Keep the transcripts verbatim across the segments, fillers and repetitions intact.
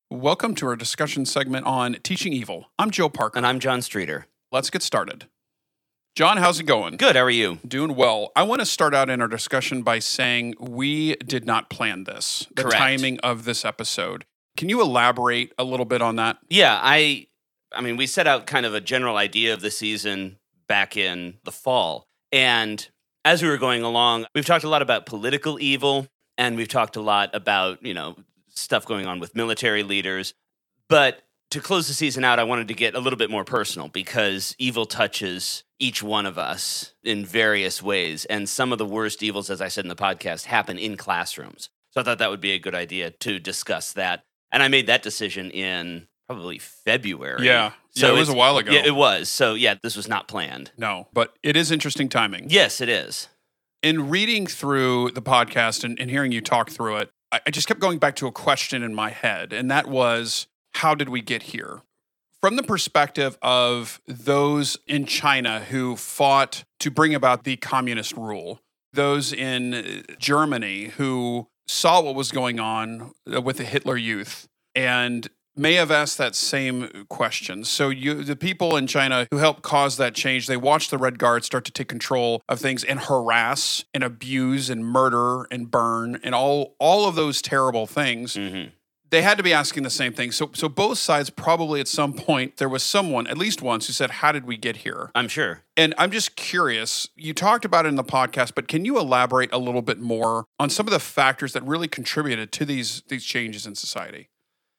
Welcome to our discussion segment on teaching evil. I'm Joe Parker. And I'm John Streeter. Let's get started. John, how's it going? Good, how are you? Doing well. I want to start out in our discussion by saying we did not plan this, the Correct. timing of this episode. Can you elaborate a little bit on that? Yeah, I I mean, we set out kind of a general idea of the season back in the fall. And as we were going along, we've talked a lot about political evil, and we've talked a lot about, you know, stuff going on with military leaders. But to close the season out, I wanted to get a little bit more personal because evil touches each one of us in various ways. And some of the worst evils, as I said in the podcast, happen in classrooms. So I thought that would be a good idea to discuss that. And I made that decision in probably February. Yeah. So yeah, it was a while ago. Yeah, it was. So yeah, this was not planned. No, but it is interesting timing. Yes, it is. In reading through the podcast and, and hearing you talk through it, I, I just kept going back to a question in my head, and that was, how did we get here? From the perspective of those in China who fought to bring about the communist rule, those in Germany who saw what was going on with the Hitler Youth and may have asked that same question. So you, the people in China who helped cause that change, they watched the Red Guard start to take control of things and harass and abuse and murder and burn and all, all of those terrible things. Mm-hmm. They had to be asking the same thing. So, so both sides probably at some point, there was someone, at least once, who said, how did we get here? I'm sure. And I'm just curious, you talked about it in the podcast, but can you elaborate a little bit more on some of the factors that really contributed to these, these changes in society?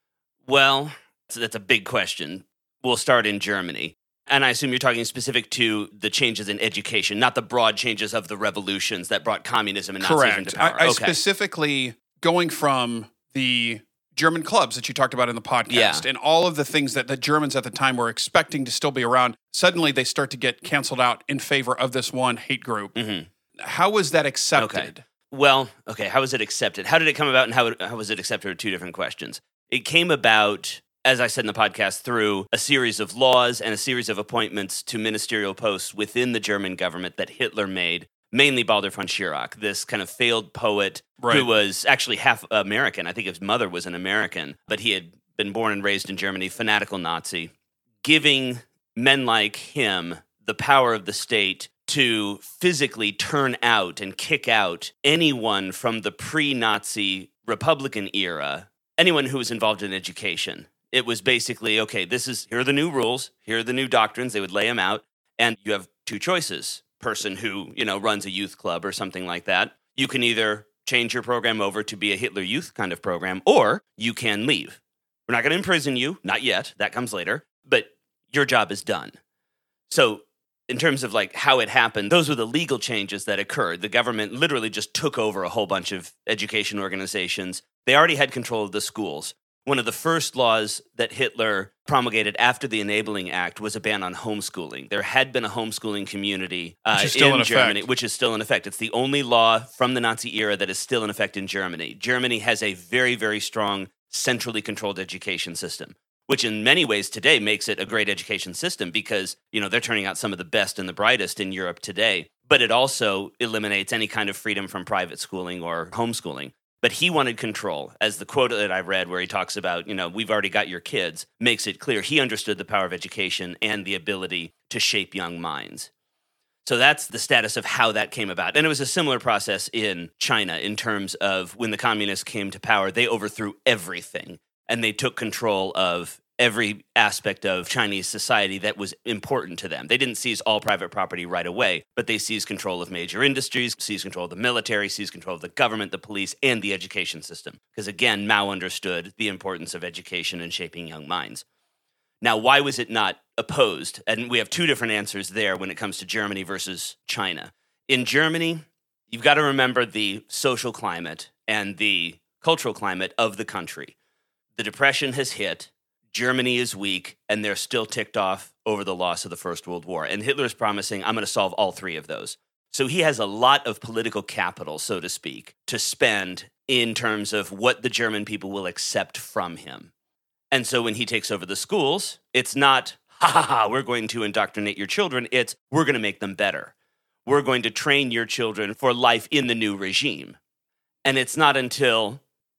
Well, that's a big question. We'll start in Germany. And I assume you're talking specific to the changes in education, not the broad changes of the revolutions that brought communism and Nazism to power. I, I okay. specifically, going from the German clubs that you talked about in the podcast Yeah. and all of the things that the Germans at the time were expecting to still be around, suddenly they start to get canceled out in favor of this one hate group. Mm-hmm. How was that accepted? Okay. Well, okay, how was it accepted? How did it come about and how, how was it accepted are two different questions. It came about, as I said in the podcast, through a series of laws and a series of appointments to ministerial posts within the German government that Hitler made, mainly Baldur von Schirach, this kind of failed poet Right. who was actually half American. I think his mother was an American, but he had been born and raised in Germany, fanatical Nazi, giving men like him the power of the state to physically turn out and kick out anyone from the pre-Nazi Republican era, anyone who was involved in education. It was basically, okay, this is, here are the new rules, here are the new doctrines, they would lay them out, and you have two choices. Person who, you know, runs a youth club or something like that. You can either change your program over to be a Hitler Youth kind of program, or you can leave. We're not going to imprison you, not yet, that comes later, but your job is done. So in terms of like how it happened, those were the legal changes that occurred. The government literally just took over a whole bunch of education organizations. They already had control of the schools. One of the first laws that Hitler promulgated after the Enabling Act was a ban on homeschooling. There had been a homeschooling community uh, Which is still in in Germany, effect. which is still in effect. It's the only law from the Nazi era that is still in effect in Germany. Germany has a very, very strong centrally controlled education system, which in many ways today makes it a great education system because, you know, they're turning out some of the best and the brightest in Europe today. But it also eliminates any kind of freedom from private schooling or homeschooling. But he wanted control, as the quote that I read where he talks about, you know, we've already got your kids, makes it clear. He understood the power of education and the ability to shape young minds. So that's the status of how that came about. And it was a similar process in China in terms of when the communists came to power, they overthrew everything and they took control of every aspect of Chinese society that was important to them. They didn't seize all private property right away, but they seized control of major industries, seized control of the military, seized control of the government, the police, and the education system. Because again, Mao understood the importance of education and shaping young minds. Now, why was it not opposed? And we have two different answers there when it comes to Germany versus China. In Germany, you've got to remember the social climate and the cultural climate of the country. The Depression has hit. Germany is weak, and they're still ticked off over the loss of the First World War. And Hitler's promising, I'm going to solve all three of those. So he has a lot of political capital, so to speak, to spend in terms of what the German people will accept from him. And so when he takes over the schools, it's not, ha ha ha, we're going to indoctrinate your children. It's, we're going to make them better. We're going to train your children for life in the new regime. And it's not until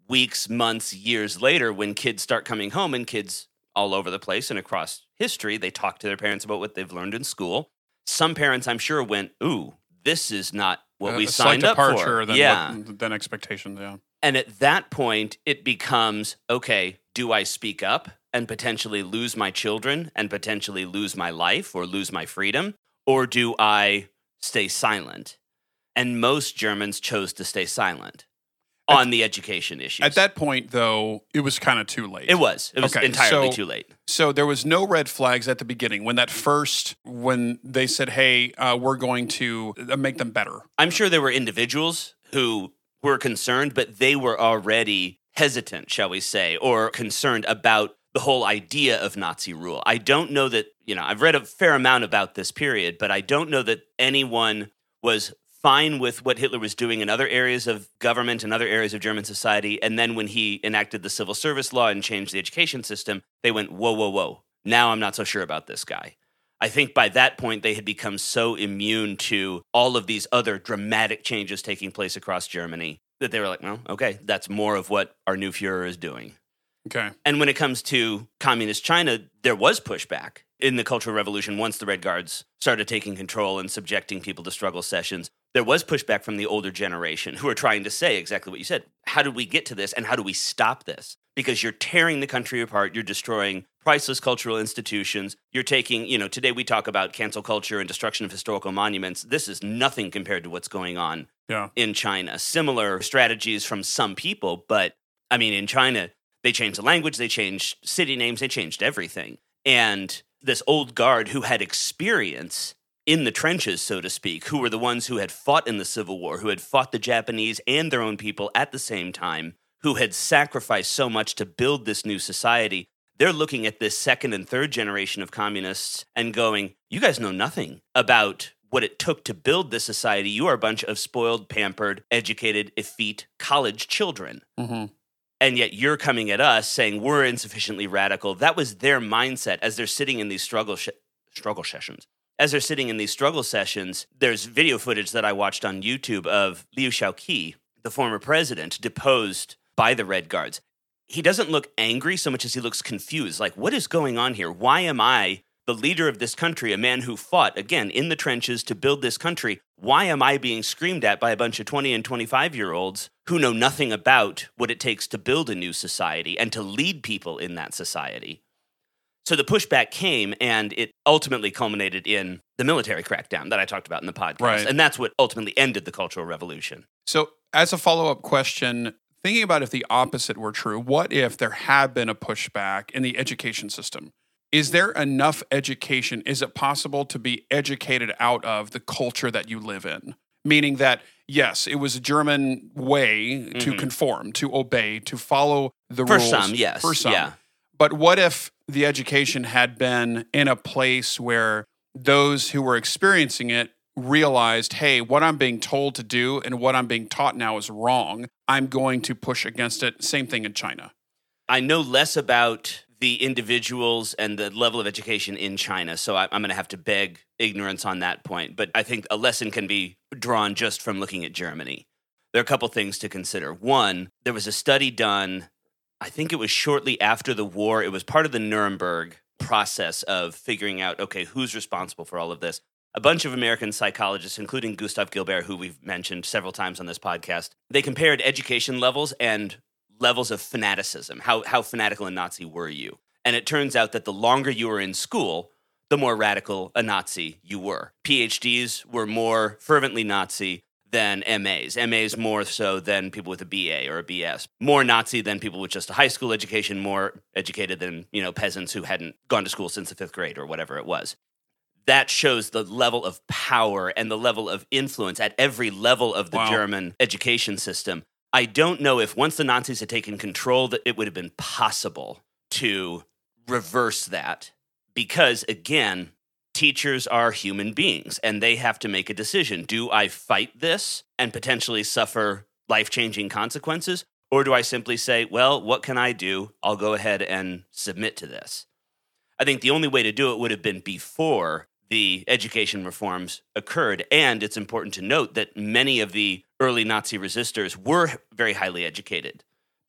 weeks, months, years later, when kids start coming home, and kids all over the place and across history, they talk to their parents about what they've learned in school. Some parents, I'm sure, went, ooh, this is not what Uh, we a signed slight up for. departure than, yeah. what, than expectations, yeah. And at that point, it becomes, okay, do I speak up and potentially lose my children and potentially lose my life or lose my freedom? Or do I stay silent? And most Germans chose to stay silent At- on the education issues. At that point, though, it was kind of too late. It was. It was Okay, entirely so- too late. So there was no red flags at the beginning when that first, when they said, hey, uh, we're going to uh, make them better. I'm sure there were individuals who were concerned, but they were already hesitant, shall we say, or concerned about the whole idea of Nazi rule. I don't know that, you know, I've read a fair amount about this period, but I don't know that anyone was fine with what Hitler was doing in other areas of government and other areas of German society. And then when he enacted the civil service law and changed the education system, they went, whoa, whoa, whoa. Now I'm not so sure about this guy. I think by that point, they had become so immune to all of these other dramatic changes taking place across Germany that they were like, well, okay, that's more of what our new Fuhrer is doing. Okay. And when it comes to communist China, there was pushback in the Cultural Revolution once the Red Guards started taking control and subjecting people to struggle sessions. There was pushback from the older generation who are trying to say exactly what you said. How did we get to this and how do we stop this? Because you're tearing the country apart. You're destroying priceless cultural institutions. You're taking, you know, today we talk about cancel culture and destruction of historical monuments. This is nothing compared to what's going on Yeah. in China. Similar strategies from some people, but I mean, in China, they changed the language, they changed city names, they changed everything. And this old guard who had experience in the trenches, so to speak, who were the ones who had fought in the Civil War, who had fought the Japanese and their own people at the same time, who had sacrificed so much to build this new society, they're looking at this second and third generation of communists and going, you guys know nothing about what it took to build this society. You are a bunch of spoiled, pampered, educated, effete college children. Mm-hmm. And yet you're coming at us saying we're insufficiently radical. That was their mindset as they're sitting in these struggle sh- struggle sessions. As they're sitting in these struggle sessions, there's video footage that I watched on YouTube of Liu Shaoqi, the former president, deposed by the Red Guards. He doesn't look angry so much as he looks confused. Like, what is going on here? Why am I the leader of this country, a man who fought, again, in the trenches to build this country? Why am I being screamed at by a bunch of twenty and twenty-five-year-olds who know nothing about what it takes to build a new society and to lead people in that society? So the pushback came, and it ultimately culminated in the military crackdown that I talked about in the podcast. Right. And that's what ultimately ended the Cultural Revolution. So, as a follow up question, thinking about if the opposite were true, what if there had been a pushback in the education system? Is there enough education? Is it possible to be educated out of the culture that you live in? Meaning that, yes, it was a German way to Mhm. conform, to obey, to follow the For rules. some, yes. For some. Yeah. But what if the education had been in a place where those who were experiencing it realized, hey, what I'm being told to do and what I'm being taught now is wrong. I'm going to push against it. Same thing in China. I know less about the individuals and the level of education in China, so I, I'm going to have to beg ignorance on that point. But I think a lesson can be drawn just from looking at Germany. There are a couple things to consider. One, there was a study done, I think it was shortly after the war. It was part of the Nuremberg process of figuring out, okay, who's responsible for all of this? A bunch of American psychologists, including Gustav Gilbert, who we've mentioned several times on this podcast, they compared education levels and levels of fanaticism. How, how fanatical a Nazi were you? And it turns out that the longer you were in school, the more radical a Nazi you were. P H Ds were more fervently Nazi than M As. M As more so than people with a B A or a B S. More Nazi than people with just a high school education, more educated than, you know, peasants who hadn't gone to school since the fifth grade or whatever it was. That shows the level of power and the level of influence at every level of the Wow. German education system. I don't know if once the Nazis had taken control that it would have been possible to reverse that. Because, again, teachers are human beings and they have to make a decision. Do I fight this and potentially suffer life-changing consequences? Or do I simply say, well, what can I do? I'll go ahead and submit to this. I think the only way to do it would have been before the education reforms occurred. And it's important to note that many of the early Nazi resistors were very highly educated.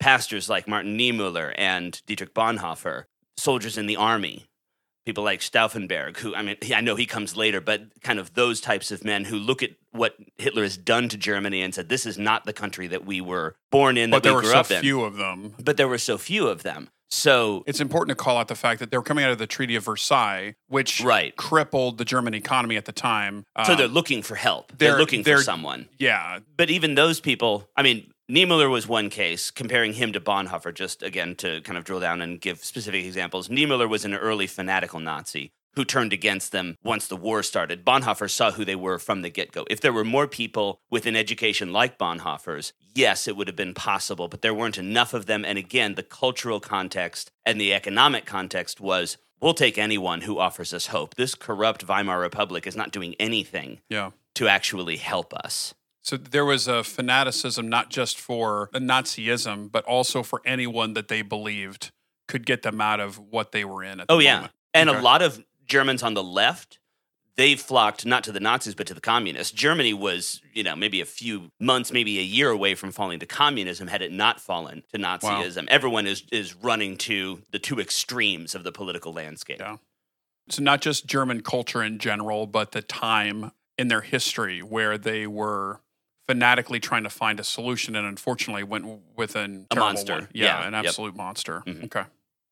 pastors like Martin Niemöller and Dietrich Bonhoeffer, soldiers in the army, people like Stauffenberg, who, I mean, I know he comes later, but kind of those types of men who look at what Hitler has done to Germany and said, this is not the country that we were born in, But that there we were grew so up in. few of them. But there were so few of them. So It's important to call out the fact that they were coming out of the Treaty of Versailles, which Right. crippled the German economy at the time. so Um, they're looking for help. They're, they're- looking they're- for someone. yeah, But even those people, I mean, Niemöller was one case, comparing him to Bonhoeffer, just again to kind of drill down and give specific examples. Niemöller was an early fanatical Nazi who turned against them once the war started. Bonhoeffer saw who they were from the get-go. If there were more people with an education like Bonhoeffer's, yes, it would have been possible, but there weren't enough of them. And again, the cultural context and the economic context was, we'll take anyone who offers us hope. This corrupt Weimar Republic is not doing anything yeah. to actually help us. So there was a fanaticism not just for the Nazism, but also for anyone that they believed could get them out of what they were in at the Oh, yeah. moment. And Okay. a lot of Germans on the left, they flocked not to the Nazis, but to the communists. Germany was, you know, maybe a few months, maybe a year away from falling to communism had it not fallen to Nazism. Everyone is, is running to the two extremes of the political landscape. Yeah. So not just German culture in general, but the time in their history where they were fanatically trying to find a solution and unfortunately went with an A terrible monster. one. Yeah, Yeah, an yep. absolute monster. Mhm. Okay.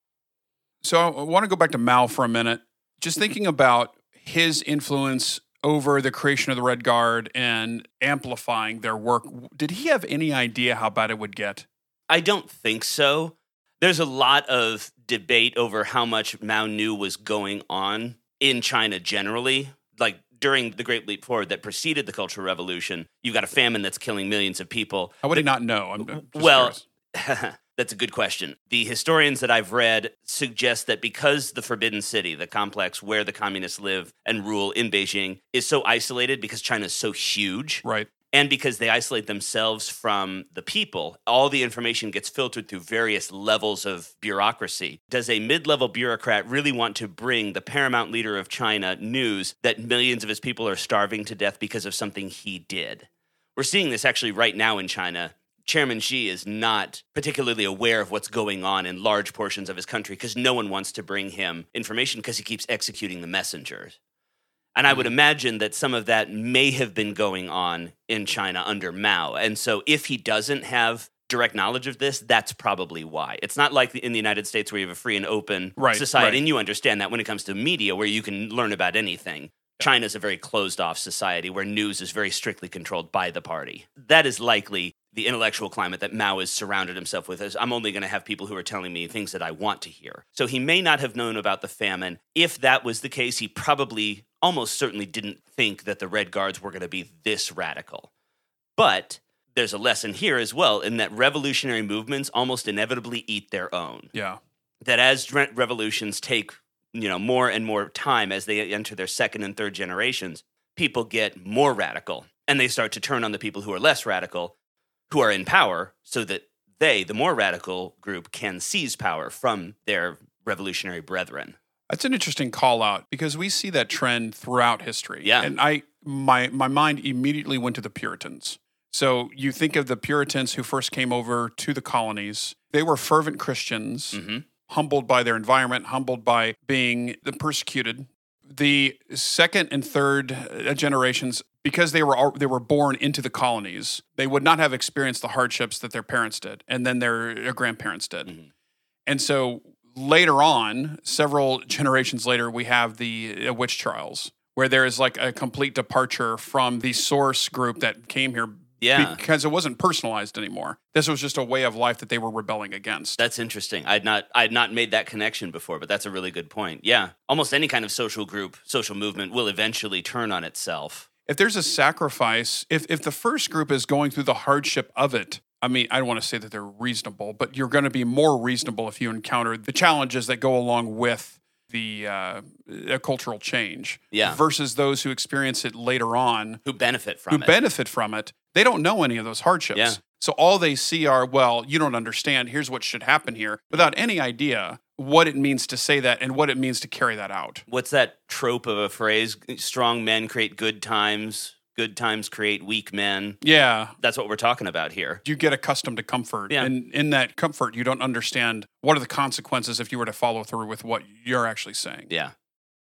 So I want to go back to Mao for a minute. Just thinking about his influence over the creation of the Red Guard and amplifying their work. Did he have any idea how bad it would get? I don't think so. There's a lot of debate over how much Mao knew was going on in China generally. Like during the Great Leap Forward that preceded the Cultural Revolution, you've got a famine that's killing millions of people. How would he not know? I'm I'm just Well, curious. that's a good question. The historians that I've read suggest that because the Forbidden City, the complex where the communists live and rule in Beijing, is so isolated because China is so huge, Right. and because they isolate themselves from the people, all the information gets filtered through various levels of bureaucracy. Does a mid-level bureaucrat really want to bring the paramount leader of China news that millions of his people are starving to death because of something he did? We're seeing this actually right now in China. Chairman Xi is not particularly aware of what's going on in large portions of his country because no one wants to bring him information because he keeps executing the messengers. And I would imagine that some of that may have been going on in China under Mao. And so if he doesn't have direct knowledge of this, that's probably why. It's not like in the United States where you have a free and open Right, society, right. and you understand that when it comes to media where you can learn about anything. China's a very closed-off society where news is very strictly controlled by the party. That is likely the intellectual climate that Mao has surrounded himself with. Is I'm only going to have people who are telling me things that I want to hear. So he may not have known about the famine. If that was the case, he probably almost certainly didn't think that the Red Guards were going to be this radical. But there's a lesson here as well in that revolutionary movements almost inevitably eat their own. Yeah. That as re- revolutions take, you know, more and more time as they enter their second and third generations, people get more radical and they start to turn on the people who are less radical, who are in power, so that they, the more radical group, can seize power from their revolutionary brethren. That's an interesting call out because we see that trend throughout history. Yeah. And I my my mind immediately went to the Puritans. So you think of the Puritans who first came over to the colonies. They were fervent Christians, Mm-hmm. humbled by their environment, humbled by being the persecuted. The second and third uh, generations, because they were al- they were born into the colonies, they would not have experienced the hardships that their parents did, and then their, their grandparents did. Mhm. And so later on, several generations later, we have the uh, witch trials, where there is like a complete departure from the source group that came here Yeah. because it wasn't personalized anymore. This was just a way of life that they were rebelling against. That's interesting. I'd not I'd not made that connection before, but that's a really good point. Yeah. Almost any kind of social group, social movement will eventually turn on itself. If there's a sacrifice, if if the first group is going through the hardship of it, I mean, I don't want to say that they're reasonable, but you're going to be more reasonable if you encounter the challenges that go along with the uh, uh, cultural change Yeah. versus those who experience it later on, Who benefit from who it. benefit from it. They don't know any of those hardships. Yeah. So all they see are, well, you don't understand. Here's what should happen here, without any idea what it means to say that and what it means to carry that out. What's that trope of a phrase? Strong men create good times, good times create weak men. Yeah. That's what we're talking about here. You get accustomed to comfort. Yeah. And in that comfort, you don't understand what are the consequences if you were to follow through with what you're actually saying. Yeah.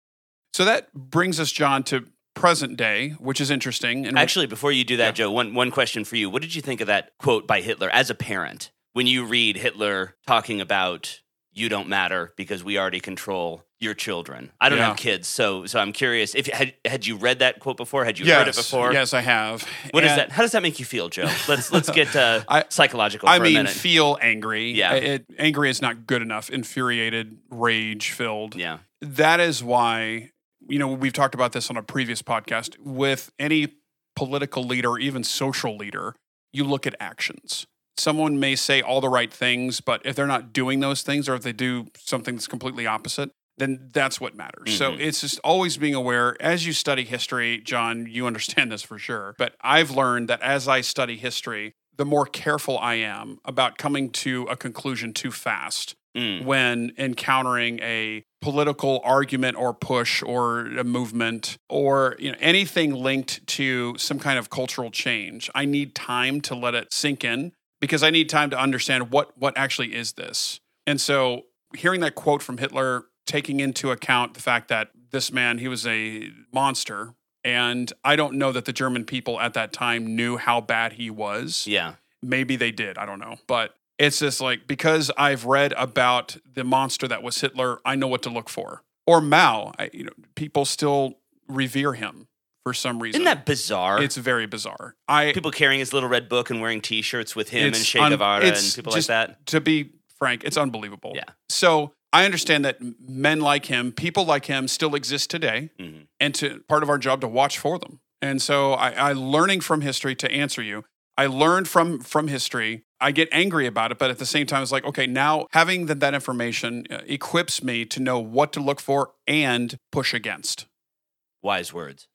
So that brings us, John, to present day, which is interesting. And Actually, before you do that, Yeah. Joe, one, one question for you. What did you think of that quote by Hitler as a parent? When you read Hitler talking about you don't matter because we already control your children. I don't Yeah. have kids, so so I'm curious. If had had you read that quote before? Had you heard it before? Yes, I have. What is And that? How does that make you feel, Joe? Let's let's get uh, I- psychological I for mean, a minute. feel angry. Yeah. It, angry is not good enough. Infuriated, rage filled. yeah, That is why, you know, we've talked about this on a previous podcast. With any political leader, or even social leader, you look at actions. Someone may say all the right things, but if they're not doing those things, or if they do something that's completely opposite, then that's what matters. So Mhm. it's just always being aware. As you study history, John, you understand this for sure. But I've learned that as I study history, the more careful I am about coming to a conclusion too fast Mm. when encountering a political argument or push or a movement or you know anything linked to some kind of cultural change. I need time to let it sink in because I need time to understand what what actually is this. And so hearing that quote from Hitler, taking into account the fact that this man, he was a monster, and I don't know that the German people at that time knew how bad he was. yeah, Maybe they did. I don't know. But it's just like, because I've read about the monster that was Hitler, I know what to look for. Or Mao. I, you know, people still revere him for some reason. isn't that bizarre? It's very bizarre. I People carrying his little red book and wearing T-shirts with him and It's Che un- Guevara it's and people like just- that. to be frank, it's unbelievable. Yeah. So I understand that men like him, people like him, still exist today, Mhm. and to part of our job to watch for them. And so I, I learning from history to answer you. I learned from from history. I get angry about it, but at the same time, it's like, okay, now having that, that information uh, equips me to know what to look for and push against. Wise words.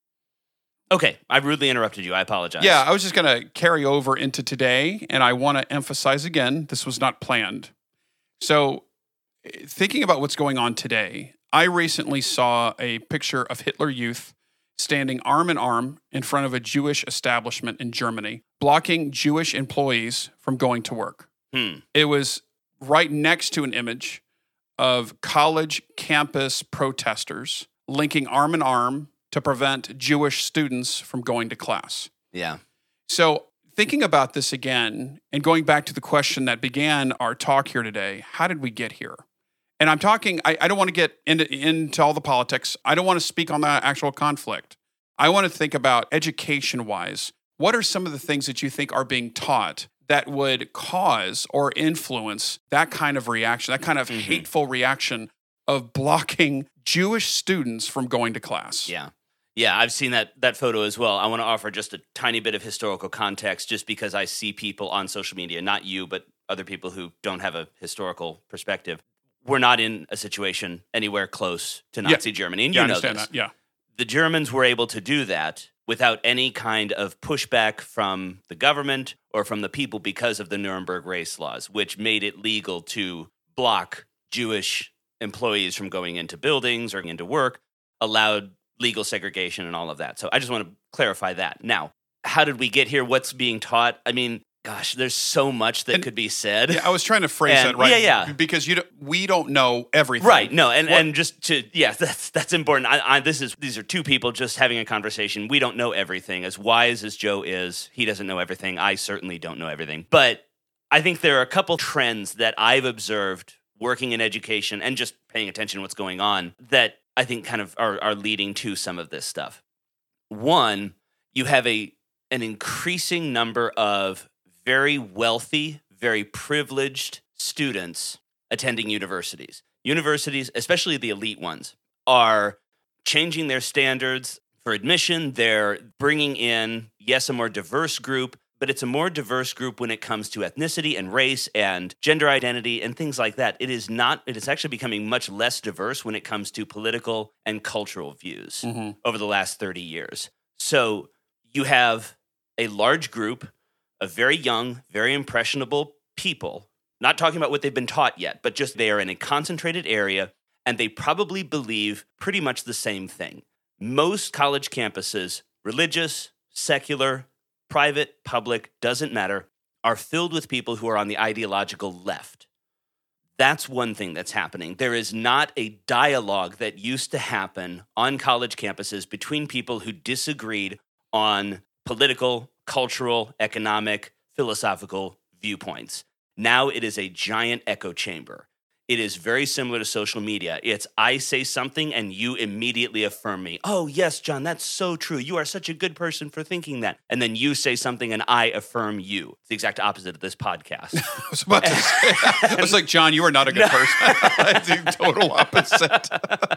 Okay, I rudely interrupted you. I apologize. Yeah, I was just going to carry over into today, and I want to emphasize again, this was not planned. So, eh, thinking about what's going on today, I recently saw a picture of Hitler Youth standing arm in arm in front of a Jewish establishment in Germany, blocking Jewish employees from going to work. Hmm. It was right next to an image of college campus protesters linking arm in arm to prevent Jewish students from going to class. Yeah. So, thinking about this again and going back to the question that began our talk here today, how did we get here? And I'm talking, I, I don't want to get into, into all the politics. I don't want to speak on the actual conflict. I want to think about education wise. What are some of the things that you think are being taught that would cause or influence that kind of reaction, that kind of Mhm. hateful reaction of blocking Jewish students from going to class? Yeah. Yeah, I've seen that that photo as well. I want to offer just a tiny bit of historical context just because I see people on social media, not you, but other people who don't have a historical perspective. We're not in a situation anywhere close to Nazi Germany, and Yeah, you I know understand this. that. Yeah. The Germans were able to do that without any kind of pushback from the government or from the people because of the Nuremberg race laws, which made it legal to block Jewish employees from going into buildings or into work, allowed legal segregation and all of that. So I just want to clarify that. Now, how did we get here? What's being taught? I mean, gosh, there's so much that And- could be said. Yeah, I was trying to phrase And- that right. yeah, yeah. Because you don't, we don't know everything. Right. No, and, What- and just to yeah, that's that's important. I, I, this is these are two people just having a conversation. We don't know everything. As wise as Joe is, he doesn't know everything. I certainly don't know everything. But I think there are a couple trends that I've observed working in education and just paying attention to what's going on that I think kind of are, are leading to some of this stuff. One, you have a an increasing number of very wealthy, very privileged students attending universities. Universities, especially the elite ones, are changing their standards for admission. They're bringing in, yes, a more diverse group, but it's a more diverse group when it comes to ethnicity and race and gender identity and things like that. It is not, it is actually becoming much less diverse when it comes to political and cultural views Mhm. over the last thirty years. So you have a large group of very young, very impressionable people, not talking about what they've been taught yet, but just they are in a concentrated area and they probably believe pretty much the same thing. Most college campuses, religious, secular, private, public, doesn't matter, are filled with people who are on the ideological left. That's one thing that's happening. There is not a dialogue that used to happen on college campuses between people who disagreed on political, cultural, economic, philosophical viewpoints. Now it is a giant echo chamber. It is very similar to social media. It's I say something and you immediately affirm me. Oh, yes, John, that's so true. You are such a good person for thinking that. And then you say something and I affirm you. It's the exact opposite of this podcast. I was about to say, I was like, John, you are not a good No. person. It's the total opposite.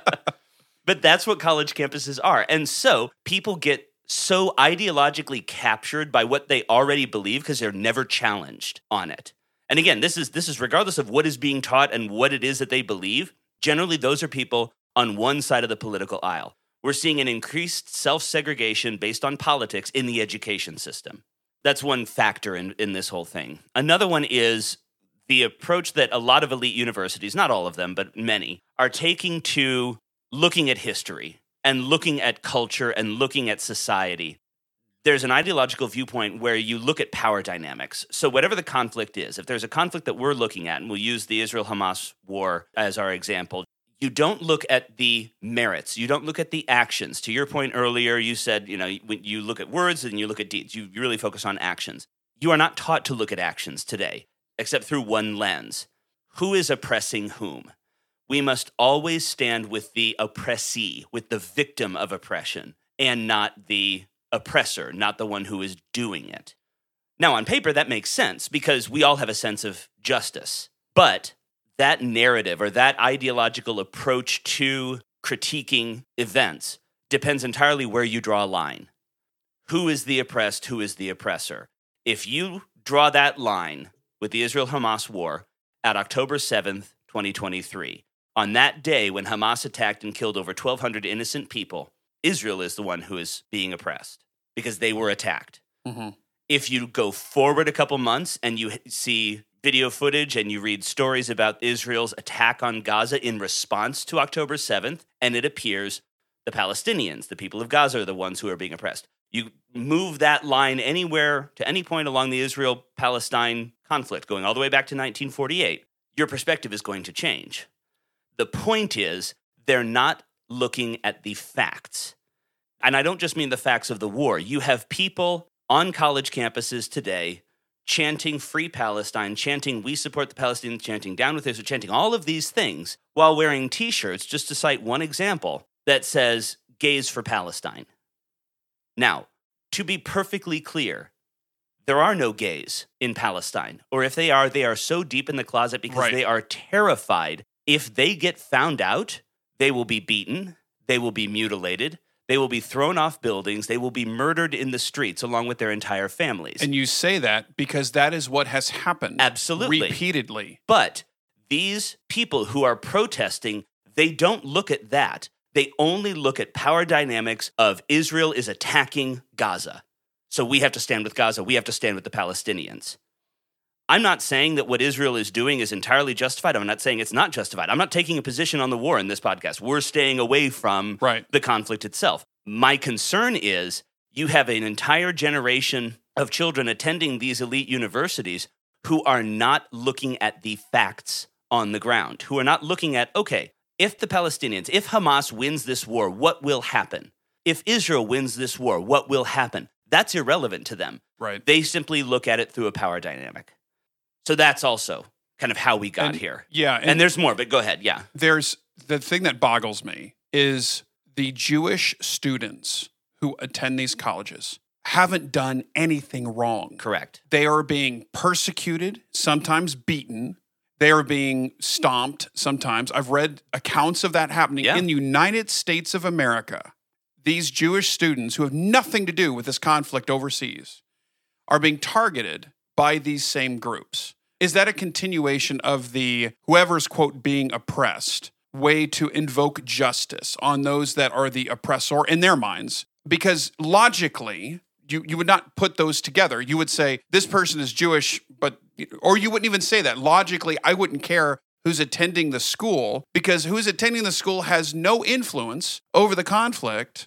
But that's what college campuses are. And so people get so ideologically captured by what they already believe because they're never challenged on it. And again, this is this is regardless of what is being taught and what it is that they believe. Generally, those are people on one side of the political aisle. We're seeing an increased self-segregation based on politics in the education system. That's one factor in, in this whole thing. Another one is the approach that a lot of elite universities, not all of them, but many, are taking to looking at history and looking at culture and looking at society. There's an ideological viewpoint where you look at power dynamics. So whatever the conflict is, if there's a conflict that we're looking at, and we'll use the Israel-Hamas war as our example, you don't look at the merits. You don't look at the actions. To your point earlier, you said, you know, when you look at words and you look at deeds. You really focus on actions. You are not taught to look at actions today, except through one lens. Who is oppressing whom? We must always stand with the oppressee, with the victim of oppression, and not the oppressor, not the one who is doing it. Now, on paper, that makes sense because we all have a sense of justice. But that narrative or that ideological approach to critiquing events depends entirely where you draw a line. Who is the oppressed? Who is the oppressor? If you draw that line with the Israel-Hamas war at October seventh, twenty twenty-three, on that day when Hamas attacked and killed over twelve hundred innocent people, Israel is the one who is being oppressed because they were attacked. Mm-hmm. If you go forward a couple months and you see video footage and you read stories about Israel's attack on Gaza in response to October seventh, and it appears the Palestinians, the people of Gaza, are the ones who are being oppressed. You move that line anywhere to any point along the Israel-Palestine conflict, going all the way back to nineteen forty-eight, your perspective is going to change. The point is, they're not looking at the facts. And I don't just mean the facts of the war. You have people on college campuses today chanting Free Palestine, chanting We Support the Palestinians, chanting Down with Israel, chanting all of these things while wearing T-shirts, just to cite one example, that says Gays for Palestine. Now, to be perfectly clear, there are no gays in Palestine. Or if they are, they are so deep in the closet because Right. they are terrified. If they get found out, they will be beaten, they will be mutilated, they will be thrown off buildings, they will be murdered in the streets along with their entire families. And you say that because that is what has happened. Absolutely. Repeatedly. But these people who are protesting, they don't look at that. They only look at power dynamics of Israel is attacking Gaza. So we have to stand with Gaza. We have to stand with the Palestinians. I'm not saying that what Israel is doing is entirely justified. I'm not saying it's not justified. I'm not taking a position on the war in this podcast. We're staying away from Right. the conflict itself. My concern is you have an entire generation of children attending these elite universities who are not looking at the facts on the ground, who are not looking at, okay, if the Palestinians, if Hamas wins this war, what will happen? If Israel wins this war, what will happen? That's irrelevant to them. Right. They simply look at it through a power dynamic. So that's also kind of how we got And- here. Yeah. And, And, there's more, but go ahead. Yeah. there's the thing that boggles me is the Jewish students who attend these colleges haven't done anything wrong. Correct. They are being persecuted, sometimes beaten. They are being stomped sometimes. I've read accounts of that happening Yeah. in the United States of America. These Jewish students who have nothing to do with this conflict overseas are being targeted by these same groups. Is that a continuation of the whoever's, quote, being oppressed way to invoke justice on those that are the oppressor in their minds? Because logically, you, you would not put those together. You would say, this person is Jewish, but, or you wouldn't even say that. Logically, I wouldn't care who's attending the school because who's attending the school has no influence over the conflict. Yeah.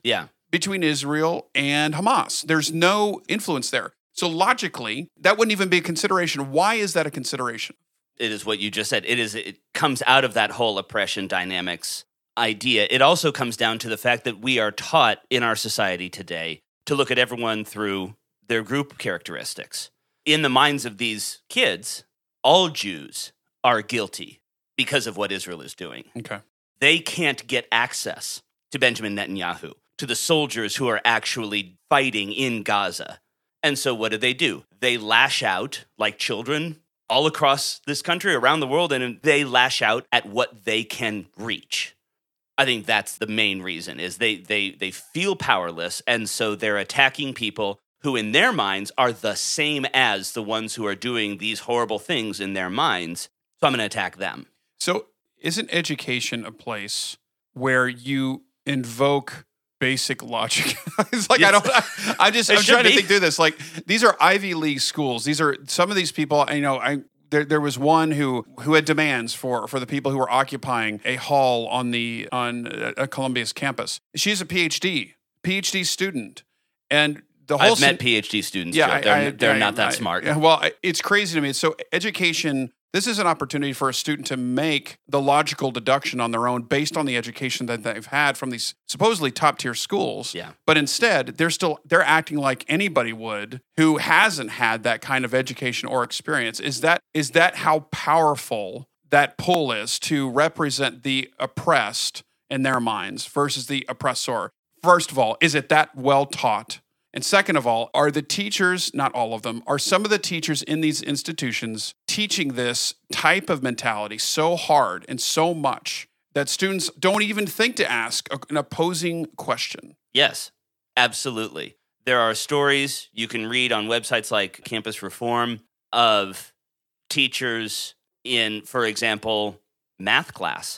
between Israel and Hamas. There's no influence there. So logically, that wouldn't even be a consideration. Why is that a consideration? It is what you just said. It is. It comes out of that whole oppression dynamics idea. It also comes down to the fact that we are taught in our society today to look at everyone through their group characteristics. In the minds of these kids, all Jews are guilty because of what Israel is doing. Okay. They can't get access to Benjamin Netanyahu, to the soldiers who are actually fighting in Gaza. And so what do they do? They lash out like children all across this country, around the world, and they lash out at what they can reach. I think that's the main reason, is they they they feel powerless, and so they're attacking people who in their minds are the same as the ones who are doing these horrible things in their minds. So I'm going to attack them. So isn't education a place where you invoke basic logic? It's like, yes. I don't, I, I just, It I'm should trying be. to think through this. Like, these are Ivy League schools. These are some of these people, you know, I, there, there was one who, who had demands for, for the people who were occupying a hall on the, on uh, Columbia's campus. She's a PhD, PhD student. And the whole, I've met PhD students. yeah, Joe. I, they're, I, they're I, not that I, smart. I, well, I, it's crazy to me. So education, this is an opportunity for a student to make the logical deduction on their own based on the education that they've had from these supposedly top tier schools. Yeah. But instead, they're still, they're acting like anybody would who hasn't had that kind of education or experience. Is that, is that how powerful that pull is to represent the oppressed in their minds versus the oppressor? First of all, is it that well taught? And second of all, are the teachers, not all of them, are some of the teachers in these institutions teaching this type of mentality so hard and so much that students don't even think to ask an opposing question? Yes, absolutely. There are stories you can read on websites like Campus Reform of teachers in, for example, math class,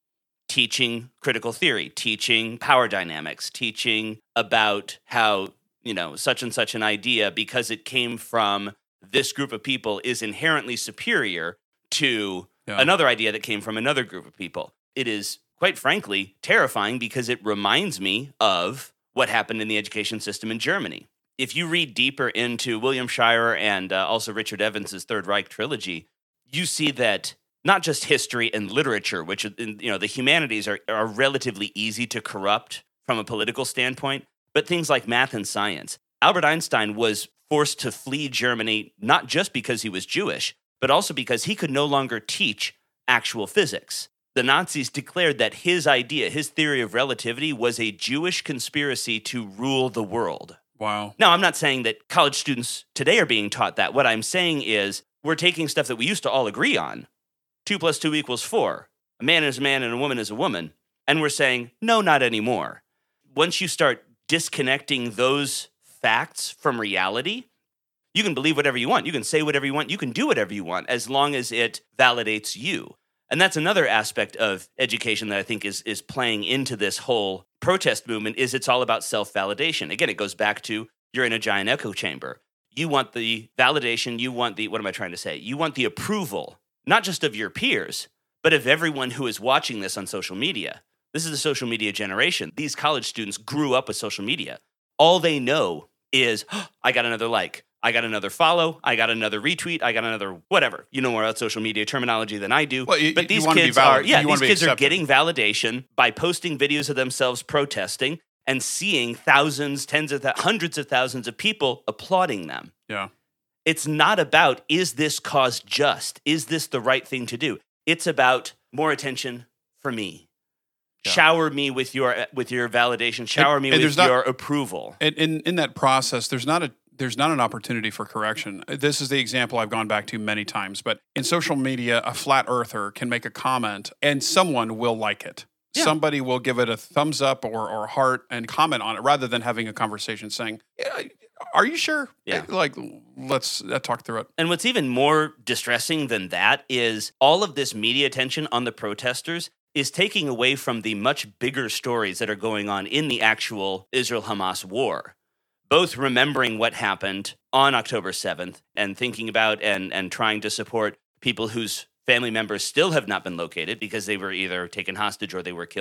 teaching critical theory, teaching power dynamics, teaching about how, you know, such and such an idea, because it came from this group of people, is inherently superior to Yeah. another idea that came from another group of people. It is, quite frankly, terrifying because it reminds me of what happened in the education system in Germany. If you read deeper into William Shirer and uh, also Richard Evans's Third Reich trilogy, you see that not just history and literature, which, you know, the humanities are, are relatively easy to corrupt from a political standpoint, but things like math and science. Albert Einstein was forced to flee Germany, not just because he was Jewish, but also because he could no longer teach actual physics. The Nazis declared that his idea, his theory of relativity, was a Jewish conspiracy to rule the world. Wow. Now, I'm not saying that college students today are being taught that. What I'm saying is we're taking stuff that we used to all agree on. Two plus two equals four. A man is a man and a woman is a woman. And we're saying, no, not anymore. Once you start disconnecting those facts from reality, you can believe whatever you want. You can say whatever you want. You can do whatever you want as long as it validates you. And that's another aspect of education that I think is, is playing into this whole protest movement, is it's all about self-validation. Again, it goes back to you're in a giant echo chamber. You want the validation. You want the, what am I trying to say? You want the approval, not just of your peers, but of everyone who is watching this on social media. This is the social media generation. These college students grew up with social media. All they know is, oh, I got another like, I got another follow, I got another retweet, I got another whatever. You know more about social media terminology than I do. Well, you, but these you kids valid, are, yeah, you these be kids accepted. are getting validation by posting videos of themselves protesting and seeing thousands, tens of th- hundreds of thousands of people applauding them. Yeah. It's not about, is this cause just? Is this the right thing to do? It's about more attention for me. Yeah. Shower me with your with your validation. Shower And- me and with there's not- your approval. In, in in that process, there's not a there's not an opportunity for correction. This is the example I've gone back to many times. But in social media, a flat earther can make a comment, and someone will like it. Yeah. Somebody will give it a thumbs up or or a heart and comment on it, rather than having a conversation saying, yeah, "Are you sure?" Yeah. Like, let's uh, talk through it. And what's even more distressing than that is all of this media attention on the protesters is taking away from the much bigger stories that are going on in the actual Israel-Hamas war. Both remembering what happened on October seventh and thinking about and, and trying to support people whose family members still have not been located because they were either taken hostage or they were killed,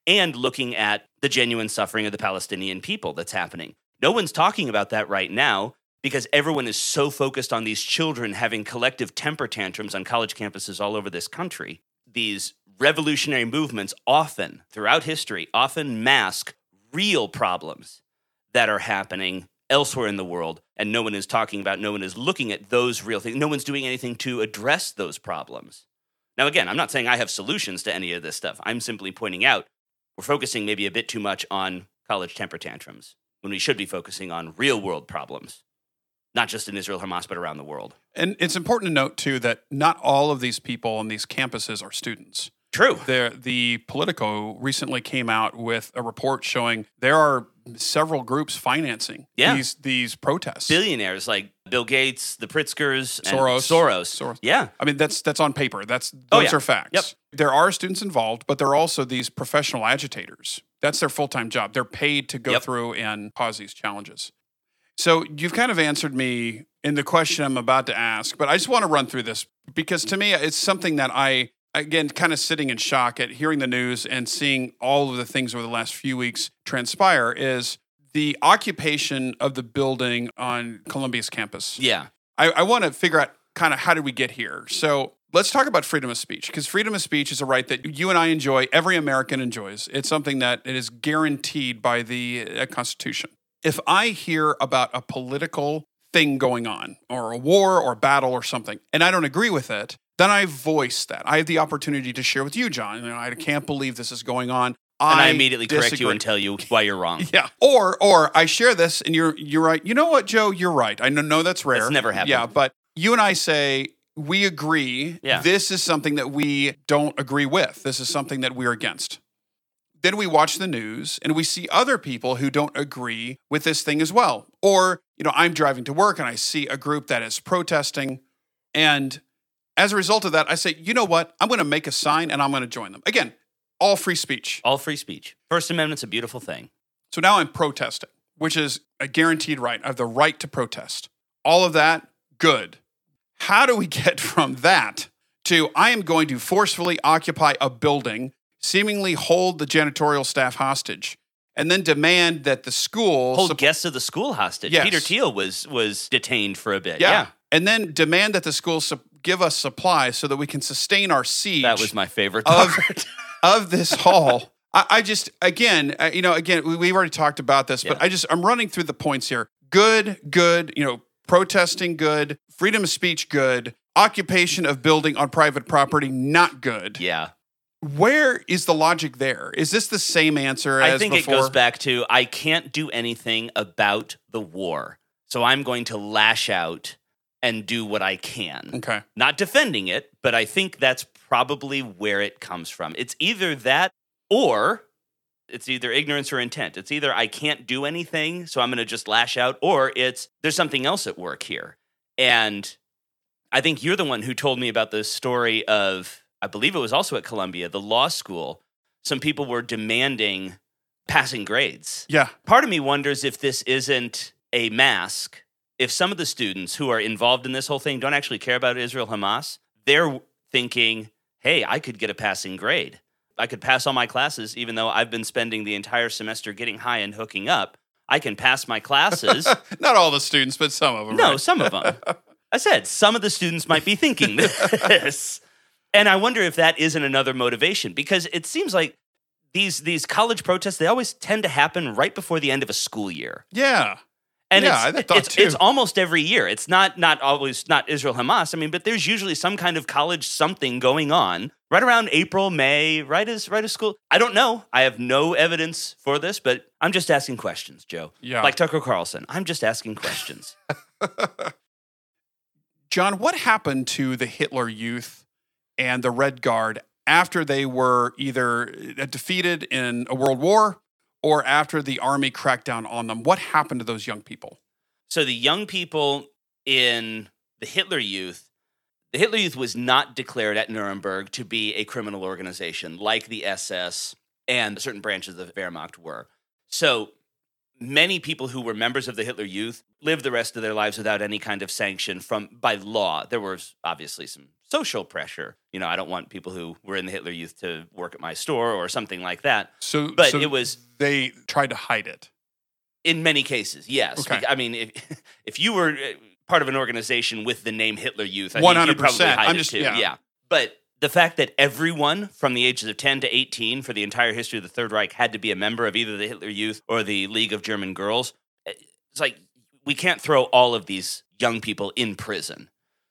and looking at the genuine suffering of the Palestinian people that's happening. No one's talking about that right now because everyone is so focused on these children having collective temper tantrums on college campuses all over this country. These revolutionary movements often, throughout history, often mask real problems that are happening elsewhere in the world, and no one is talking about, no one is looking at those real things. No one's doing anything to address those problems. Now, again, I'm not saying I have solutions to any of this stuff. I'm simply pointing out we're focusing maybe a bit too much on college temper tantrums when we should be focusing on real-world problems, not just in Israel, Hamas, but around the world. And it's important to note, too, that not all of these people on these campuses are students. True. The, the Politico recently came out with a report showing there are several groups financing yeah. these these protests. Billionaires like Bill Gates, the Pritzkers, and Soros. Soros. Soros. Yeah. I mean, that's that's on paper. That's Those oh, yeah. are facts. Yep. There are students involved, but there are also these professional agitators. That's their full-time job. They're paid to go yep. through and cause these challenges. So you've kind of answered me in the question I'm about to ask, but I just want to run through this because to me, it's something that I, again, kind of sitting in shock at hearing the news and seeing all of the things over the last few weeks transpire is the occupation of the building on Columbia's campus. Yeah. I, I want to figure out kind of how did we get here. So let's talk about freedom of speech, because freedom of speech is a right that you and I enjoy, every American enjoys. It's something that it is guaranteed by the uh, Constitution. If I hear about a political thing going on, or a war or a battle or something, and I don't agree with it, then I voice that. I have the opportunity to share with you, John. You know, I can't believe this is going on. And I, I immediately disagree. correct you and tell you why you're wrong. Yeah. Or or I share this and you're you're right. You know what, Joe? You're right. I know, know that's rare. That's never happened. Yeah, but you and I say we agree. Yeah. This is something that we don't agree with. This is something that we're against. Then we watch the news and we see other people who don't agree with this thing as well. Or, you know, I'm driving to work and I see a group that is protesting. And as a result of that, I say, you know what? I'm going to make a sign and I'm going to join them. Again, all free speech. All free speech. First Amendment's a beautiful thing. So now I'm protesting, which is a guaranteed right. I have the right to protest. All of that, good. How do we get from that to I am going to forcefully occupy a building, seemingly hold the janitorial staff hostage, and then demand that the school hold sup- guests of the school hostage? Yes. Peter Thiel was was detained for a bit. Yeah. yeah. And then demand that the school su- give us supplies so that we can sustain our siege. That was my favorite of, part. of this hall. I, I just, again, uh, you know, again, we, we've already talked about this, but Yeah. I just, I'm running through the points here. Good, good, you know, protesting, good. Freedom of speech, good. Occupation of building on private property, not good. Yeah. Where is the logic there? Is this the same answer as I think before? it goes back to I can't do anything about the war. So I'm going to lash out and do what I can. Okay. Not defending it, but I think that's probably where it comes from. It's either that or it's either ignorance or intent. It's either I can't do anything, so I'm going to just lash out, or it's there's something else at work here. And I think you're the one who told me about the story of, I believe it was also at Columbia, the law school. Some people were demanding passing grades. Yeah. Part of me wonders if this isn't a mask. If some of the students who are involved in this whole thing don't actually care about Israel Hamas, they're thinking, hey, I could get a passing grade. I could pass all my classes, even though I've been spending the entire semester getting high and hooking up. I can pass my classes. Not all the students, but some of them. No, right? some of them. I said some of the students might be thinking this. And I wonder if that isn't another motivation, because it seems like these these college protests, they always tend to happen right before the end of a school year. Yeah. And Yeah, it's, I thought it's, too. it's almost every year. It's not not always not Israel Hamas. I mean, but there's usually some kind of college something going on right around April, May, right as right as school. I don't know. I have no evidence for this, but I'm just asking questions, Joe. Yeah. Like Tucker Carlson. I'm just asking questions. John, what happened to the Hitler Youth and the Red Guard after they were either defeated in a world war or after the army cracked down on them? What happened to those young people? So the young people in the Hitler Youth, the Hitler Youth was not declared at Nuremberg to be a criminal organization like the S S and certain branches of the Wehrmacht were. So many people who were members of the Hitler Youth lived the rest of their lives without any kind of sanction from by law. There were obviously some social pressure. You know, I don't want people who were in the Hitler Youth to work at my store or something like that. So, but so it was they tried to hide it. In many cases, yes. Okay. I mean, if if you were part of an organization with the name Hitler Youth, I one think hundred you'd probably percent. hide I'm it just too. yeah. yeah. But the fact that everyone from the ages of ten to eighteen for the entire history of the Third Reich had to be a member of either the Hitler Youth or the League of German Girls, it's like we can't throw all of these young people in prison.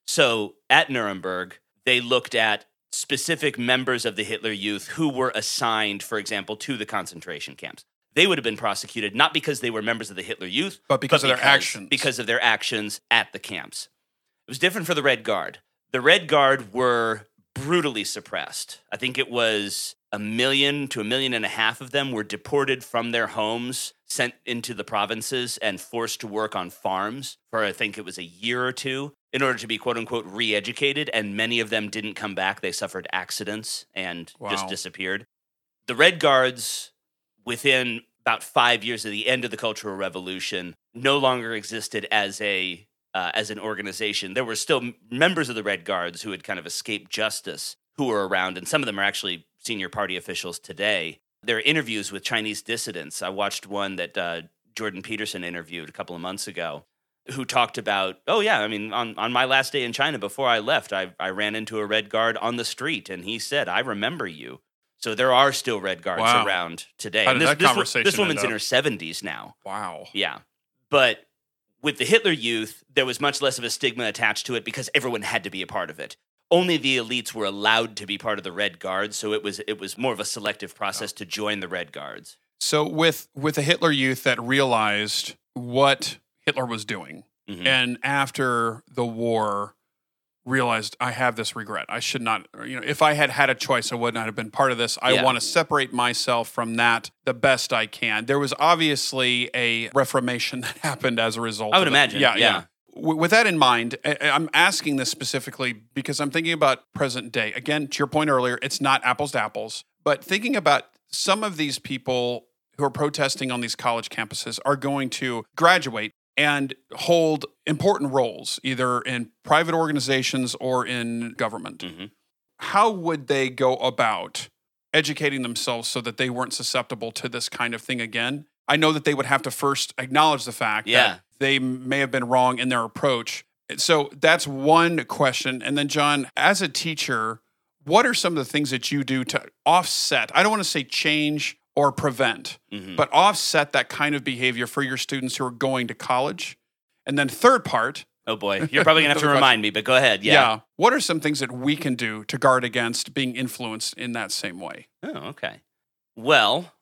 So at Nuremberg, they looked at specific members of the Hitler Youth who were assigned, for example, to the concentration camps. They would have been prosecuted not because they were members of the Hitler Youth, but because but of their actions. Because of their actions at the camps. It was different for the Red Guard. The Red Guard were brutally suppressed. I think it was a million to a million and a half of them were deported from their homes, sent into the provinces, and forced to work on farms for, I think it was a year or two, in order to be quote-unquote re-educated, and many of them didn't come back. They suffered accidents and Wow. just disappeared. The Red Guards, within about five years of the end of the Cultural Revolution, no longer existed as a uh, as an organization. There were still m- members of the Red Guards who had kind of escaped justice who were around, and some of them are actually senior party officials today. There are interviews with Chinese dissidents. I watched one that uh, Jordan Peterson interviewed a couple of months ago, who talked about, oh yeah, I mean, on, on my last day in China before I left, I, I ran into a Red Guard on the street, and he said, I remember you. So there are still Red Guards Wow. around today. How And did this, that this, wo- conversation this woman's end in up? her seventies now. Wow. Yeah. But with the Hitler Youth, there was much less of a stigma attached to it because everyone had to be a part of it. Only the elites were allowed to be part of the Red Guards, so it was it was more of a selective process to join the Red Guards. So with with the Hitler Youth that realized what Hitler was doing, Mhm. and after the war realized I have this regret. I should not, you know, if I had had a choice, I would not have been part of this. I Yeah. want to separate myself from that the best I can. There was obviously a reformation that happened as a result. I would of that. imagine, Yeah, yeah. W- With that in mind, I- I'm asking this specifically because I'm thinking about present day. Again, to your point earlier, it's not apples to apples, but thinking about some of these people who are protesting on these college campuses are going to graduate and hold important roles, either in private organizations or in government. Mhm. How would they go about educating themselves so that they weren't susceptible to this kind of thing again? I know that they would have to first acknowledge the fact Yeah. that they may have been wrong in their approach. So that's one question. And then, John, as a teacher, what are some of the things that you do to offset? I don't want to say change or prevent, Mhm. but offset that kind of behavior for your students who are going to college. And then third part, Oh boy, you're probably gonna have to Another remind me, but go ahead. yeah. Yeah. what are some things that we can do to guard against being influenced in that same way? Oh, okay. Well,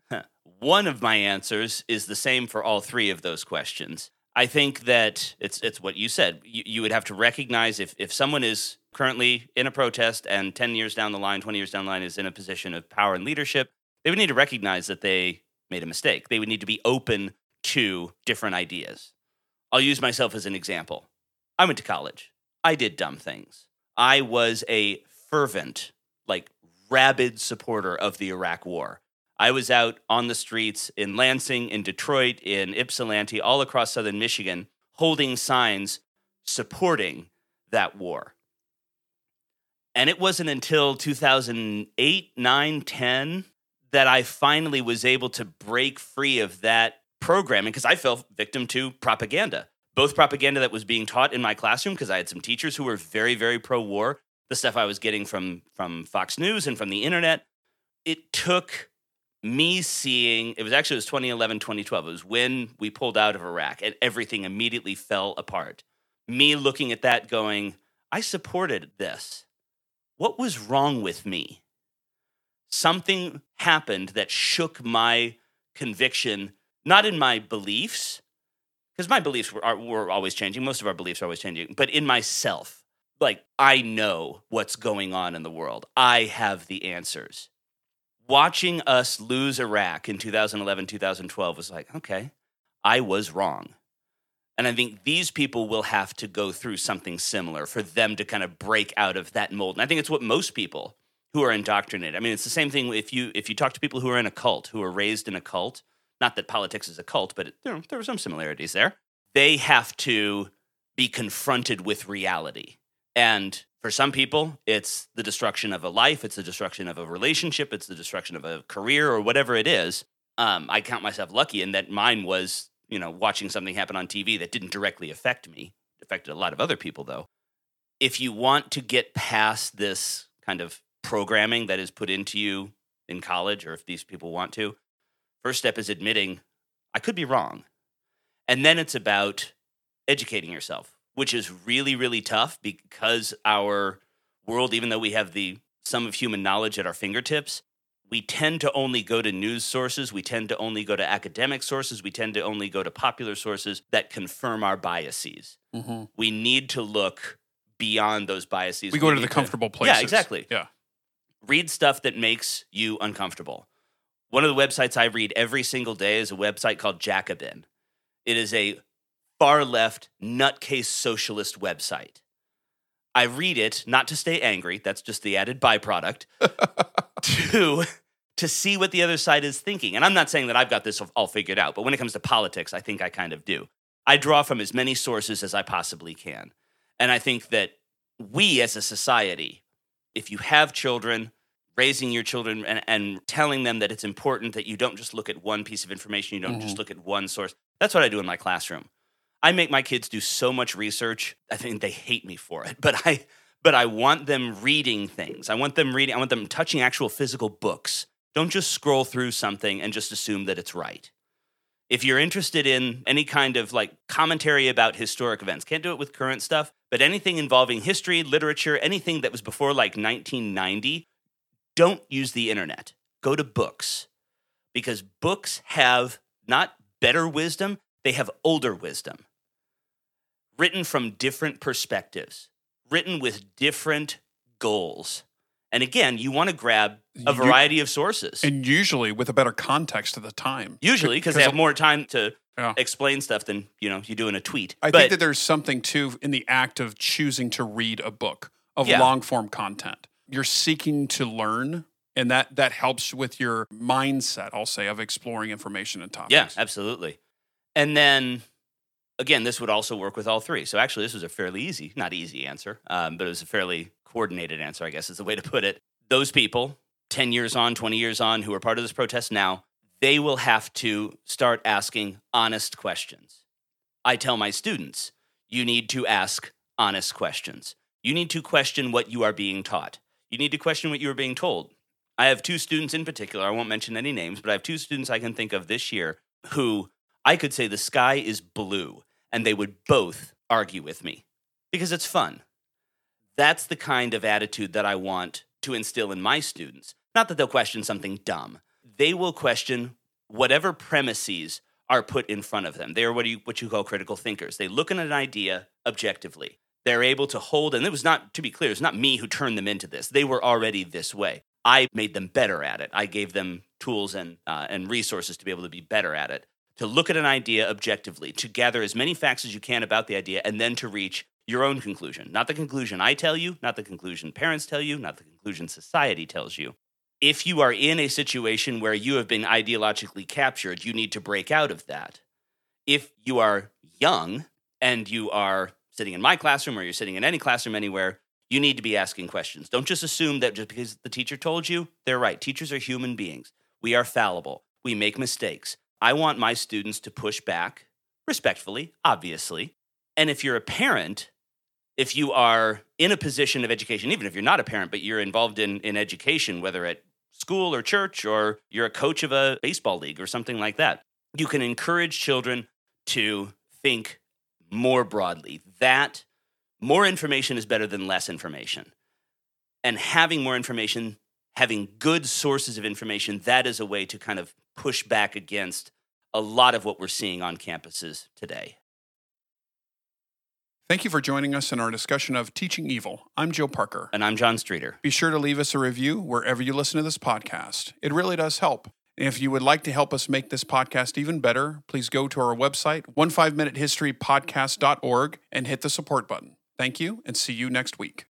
one of my answers is the same for all three of those questions. I think that it's it's what you said. You, you would have to recognize if if someone is currently in a protest and ten years down the line, twenty years down the line is in a position of power and leadership, they would need to recognize that they made a mistake. They would need to be open to different ideas. I'll use myself as an example. I went to college. I did dumb things. I was a fervent, like rabid supporter of the Iraq War. I was out on the streets in Lansing, in Detroit, in Ypsilanti, all across southern Michigan, holding signs supporting that war. And it wasn't until two thousand eight, nine, ten that I finally was able to break free of that programming because I fell victim to propaganda. Both propaganda that was being taught in my classroom because I had some teachers who were very, very pro-war, the stuff I was getting from, from Fox News and from the internet. It took me seeing, it was actually it was twenty eleven, twenty twelve. It was when we pulled out of Iraq and everything immediately fell apart. Me looking at that going, I supported this. What was wrong with me? Something happened that shook my conviction, not in my beliefs, because my beliefs were, are, were always changing. Most of our beliefs are always changing, but in myself. Like, I know what's going on in the world. I have the answers. Watching us lose Iraq in two thousand eleven, two thousand twelve was like, okay, I was wrong. And I think these people will have to go through something similar for them to kind of break out of that mold. And I think it's what most people who are indoctrinated. I mean, it's the same thing if you if you talk to people who are in a cult, who are raised in a cult, not that politics is a cult, but it, you know, there are some similarities there. They have to be confronted with reality. And For some people, it's the destruction of a life, it's the destruction of a relationship, it's the destruction of a career or whatever it is. Um, I count myself lucky in that mine was, you know, watching something happen on T V that didn't directly affect me. It affected a lot of other people, though. If you want to get past this kind of programming that is put into you in college, or if these people want to, first step is admitting, I could be wrong. And then it's about educating yourself, which is really, really tough because our world, even though we have the sum of human knowledge at our fingertips, we tend to only go to news sources. We tend to only go to academic sources. We tend to only go to popular sources that confirm our biases. Mm-hmm. We need to look beyond those biases. We go we to the to, comfortable places. Yeah, exactly. Yeah. Read stuff that makes you uncomfortable. One of the websites I read every single day is a website called Jacobin. It is a far-left, nutcase socialist website. I read it not to stay angry. That's just the added byproduct. to, to see what the other side is thinking. And I'm not saying that I've got this all figured out, but when it comes to politics, I think I kind of do. I draw from as many sources as I possibly can. And I think that we as a society, if you have children, raising your children and, and telling them that it's important that you don't just look at one piece of information, you don't mm-hmm. just look at one source. That's what I do in my classroom. I make my kids do so much research. I think they hate me for it, but I but I want them reading things. I want them reading, I want them touching actual physical books. Don't just scroll through something and just assume that it's right. If you're interested in any kind of like commentary about historic events, can't do it with current stuff, but anything involving history, literature, anything that was before like nineteen ninety, don't use the internet. Go to books. Because books have not better wisdom, they have older wisdom. Written from different perspectives, written with different goals. And again, you want to grab a variety of sources. And usually with a better context at the time. Usually, because they have more time to yeah. explain stuff than, you know, you do in a tweet. I but, think that there's something, too, in the act of choosing to read a book of yeah. long-form content. You're seeking to learn, and that, that helps with your mindset, I'll say, of exploring information and topics. Yeah, absolutely. And then, again, this would also work with all three. So actually, this was a fairly easy, not easy answer, um, but it was a fairly coordinated answer, I guess is the way to put it. Those people, ten years on, twenty years on, who are part of this protest now, they will have to start asking honest questions. I tell my students, you need to ask honest questions. You need to question what you are being taught. You need to question what you are being told. I have two students in particular, I won't mention any names, but I have two students I can think of this year who I could say the sky is blue, and they would both argue with me because it's fun. That's the kind of attitude that I want to instill in my students. Not that they'll question something dumb. They will question whatever premises are put in front of them. They are what you, what you call critical thinkers. They look at an idea objectively. They're able to hold, and it was not, to be clear, it's not me who turned them into this. They were already this way. I made them better at it. I gave them tools and uh, and resources to be able to be better at it. To look at an idea objectively, to gather as many facts as you can about the idea, and then to reach your own conclusion. Not the conclusion I tell you, not the conclusion parents tell you, not the conclusion society tells you. If you are in a situation where you have been ideologically captured, you need to break out of that. If you are young and you are sitting in my classroom or you're sitting in any classroom anywhere, you need to be asking questions. Don't just assume that just because the teacher told you, they're right. Teachers are human beings. We are fallible. We make mistakes. I want my students to push back respectfully, obviously. And if you're a parent, if you are in a position of education, even if you're not a parent, but you're involved in, in education, whether at school or church, or you're a coach of a baseball league or something like that, you can encourage children to think more broadly. That more information is better than less information. And having more information, having good sources of information, that is a way to kind of push back against a lot of what we're seeing on campuses today. Thank you for joining us in our discussion of Teaching Evil. I'm Joe Parker. And I'm John Streeter. Be sure to leave us a review wherever you listen to this podcast. It really does help. And if you would like to help us make this podcast even better, please go to our website, one five minute history podcast dot org, and hit the support button. Thank you, and see you next week.